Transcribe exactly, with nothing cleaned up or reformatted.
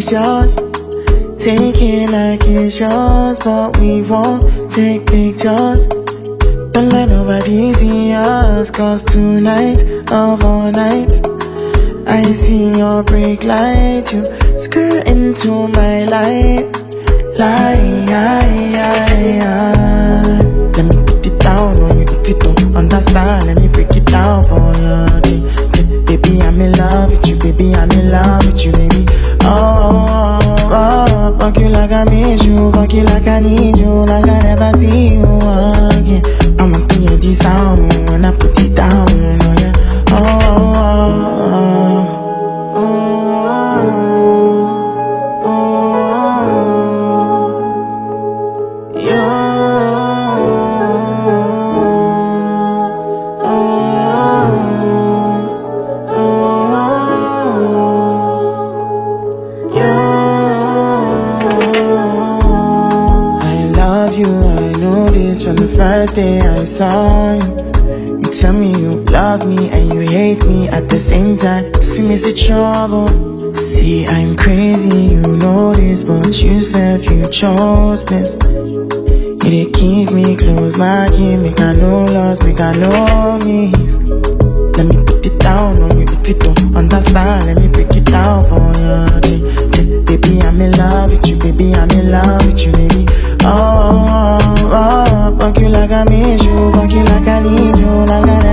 it's yours. Take it like it's yours, but we won't take pictures. Don't let nobody see us, cause tonight, of all night, I see your brake light, you skirt into my life. Lie, let me put it down on you if you don't understand. Let me break it down for you. Baby, I'm in love with you, baby, I'm in love with you, baby. Oh, oh, oh, fuck you like I miss you, fuck you like I need you, like I never see you again. I'ma hear this sound when I put it down, oh yeah. Oh, oh, oh. From the first day I saw you, you tell me you love me and you hate me at the same time. See me see trouble. See, I'm crazy, you know this, but you said you chose this. You did keep me close, my kid, make I no loss, make I no miss. Let me put it down on you if you don't understand. Let me break it down for you. Baby, I'm in love with you, baby, I'm in love with you, baby. Oh, oh, oh, fuck you like I miss you, fuck you like I need you, like I